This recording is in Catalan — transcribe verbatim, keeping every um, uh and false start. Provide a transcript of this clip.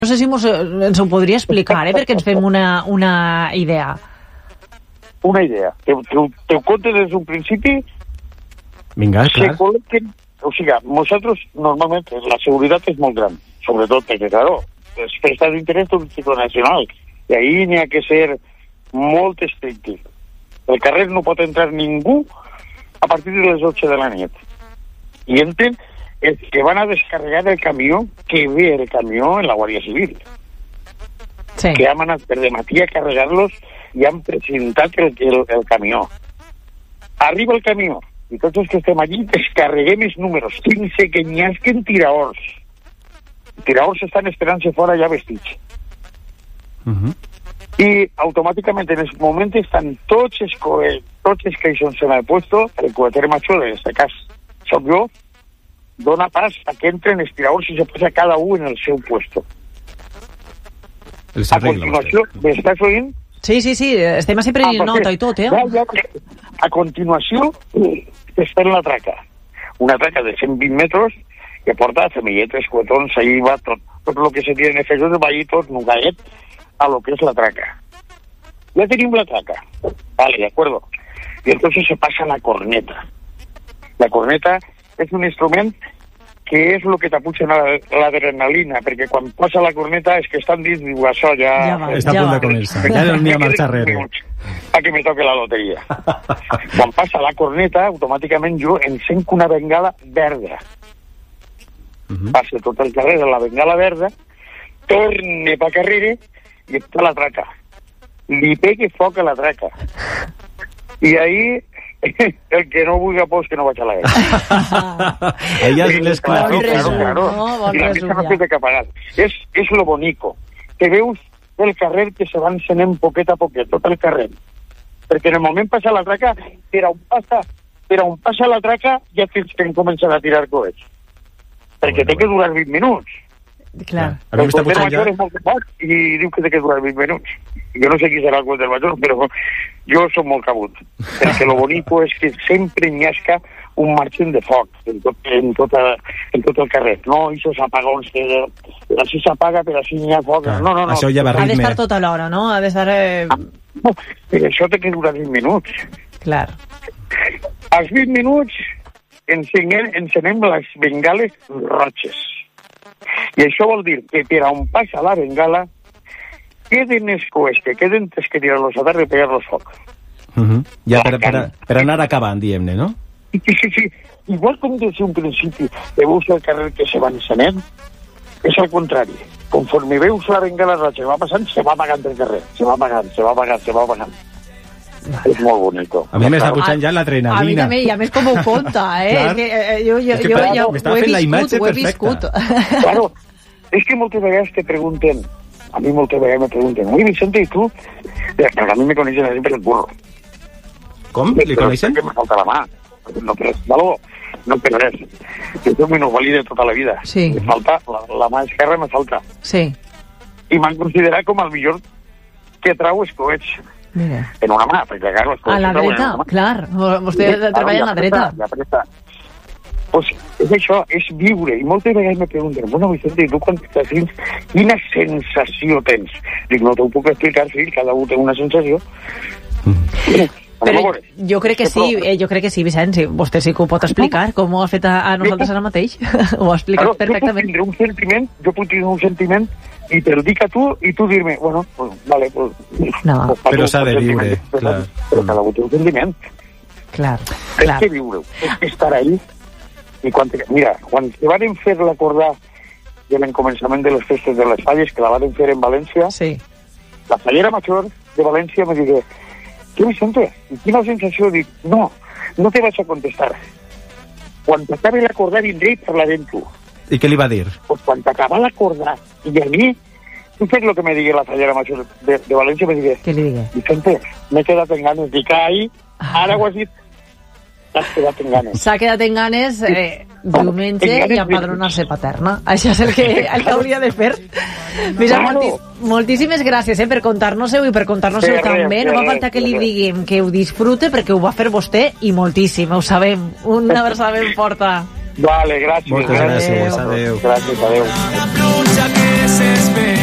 No sé si mos, ens ho podria explicar, eh, perquè ens fem una, una idea. Una idea. Te, te, te ho conto des d'un principi. Vinga, clar. Se col·loquen, o sigui, nosaltres normalment la seguretat és molt gran, sobretot perquè, claro, es presta d'interès turístico nacional, i ahí n'hi ha que ser molt estricte. El carrer no pot entrar ningú a partir de les ocho de la nit. I entren els que van a descarregar el camió, que ve el camió en la Guàrdia Civil. Sí. Que han anat per de matí a carregar-los i han presentat el, el, el camió. Arriba el camió i tots els que estem allí descarreguem els números, quinze que n'hi ha que en tiraors. Tiraors estan esperant-se fora ja vestits. Uh-huh. I automàticament en el moment estan tots els, tots els que són en el puesto, el coheter major, en aquest cas soc jo, dona pas a que entren els tiraors i se posa cada un en el seu puesto. A continuació, m'estàs oint? Sí, sí, sí, estem així prenent ah, nota i tot, eh? Ja, ja, a continuació, està en la traca. Una traca de cent vint metres que porta semilletes, cuetons, ahí va tot, tot el que se tiene efectos, va ahí tot nugaet a lo que es la traca. Ya tenim la traca. Vale, de acuerdo. Y entonces se pasa la corneta. La corneta és un instrument que és el que t'apuja l'adrenalina, perquè quan passa la corneta és que estan dins, diu, això ja... ja va, està a punt de començar, ja no n'hi ha marxa enrere. A que me toque la loteria. Quan passa la corneta, automàticament jo encenc una bengala verda. Uh-huh. Passa tot el carrer de la bengala verda, torne pa carrere i està la traca. Li pegue foc a la traca. I ahí... el que no vulgui pos que no vaig a la guerra. Ella és l'esclar. Claro, claro, claro. No, bon I la resum, pista no ja. té de capagar. És, és lo bonico. Que veus el carrer que se va encenent poquet a poquet, tot el carrer. Perquè en el moment passa la traca, per on passa, per on passa la traca, ja tens que començar a tirar coets. Perquè té que durar vint minuts. Clar. A mi El m'està coet pujant ja... major és molt fort i diu que té que durar vint minuts. Jo no sé qui serà el coet major, però jo som molt cabut. Perquè lo bonico és que sempre n'hi ha un marxen de foc en tot, en, tota, en tot el carrer. No, aquests apagons que així s'apaga, però així n'hi ha foc. Clar, no, no, no. això ja va Ha ritme. d'estar tot a l'hora, no? Ha d'estar... Eh... No, però això té que durar vint minuts. Clar. Als vint minuts encenem, encenem les bengales roges. I això vol dir que per on passa la bengala queden els coets, que queden els que tirar-los a terra i pegar-los foc. Uh -huh. Ja per, per, per anar acabant, diguem-ne, no? Sí, sí, sí. Igual com des d'un principi que veus el carrer que se va encenent, és al contrari. Conforme veus la bengala roja que va passant, se va apagant el carrer. Se va apagant, se va apagant, se va apagant. És molt bonico. A mi m'està pujant ja A mi l'adrenalina. també, i a més com ho conta, eh? Clar. És que eh, jo, jo, És que jo, per- jo m'està ho he fent la viscut, imatge ho he perfecta. viscut. Claro, és que moltes vegades te pregunten, a mi moltes vegades me pregunten, ui, Vicente, i tu? Perquè a mi me coneixen així per el burro. Com? Li coneixen? Que me falta la mà. No per res, valor, no per res. Jo soc minusvalí de tota la vida. Sí. Me falta, la, la mà esquerra me falta. Sí. I m'han considerat com el millor que trau els coets Mira. en una mà, perquè clar, els coets A la se trauen dreta, en una mà. clar. Vostè treballa en la dreta. Ja presta. Pues és això, és viure. I moltes vegades me pregunten, bueno, Vicente, i tu quan estàs dins, quina sensació tens? Dic, no t'ho puc explicar, fill, cada un té una sensació. Mm. Però jo crec que sí, eh, jo crec que sí, Vicent, sí, vostè sí que ho pot explicar, com ho ha fet a, a nosaltres ara mateix. Ho ha explicat Claro, perfectament. Jo puc tindre un sentiment, jo puc tindre un sentiment i te lo dic a tu i tu dir-me, bueno, pues, vale, pues... No. pues, Però s'ha de pues, viure, però, clar. Però cada un té un sentiment. Clar, És clar. que viure-ho, és que estar ahí. I quan, mira, quan se van fer l'acordar de l'encomençament de les festes de les falles, que la van fer en València, Sí. la fallera major de València me digué, què Vicente? I quina sensació? Dic, no, no te vaig a contestar. Quan t'acabi l'acordar vindré i parlaré amb tu. I què li va dir? Pues quan t'acaba l'acordar, i a mi, tu fes lo que me digui la fallera major de, de València, me digué, Què li digué? Vicente, m'he quedat en ganes. Dic, ai, ara ho has dit, t'has quedat en ganes. S'ha quedat en ganes eh, diumenge i empadronar-se paterna. Això és el que, el que hauria de fer. Vicent, Claro. moltis, moltíssimes gràcies eh, per contar-nos-ho i per contar-nos-ho Per res, també. No per fa res, falta que per li res. diguem que ho disfrute perquè ho va fer vostè i moltíssim, ho sabem. Una abraçada ben forta. Vale, gràcies. Moltes gràcies, adéu. Gràcies, adéu.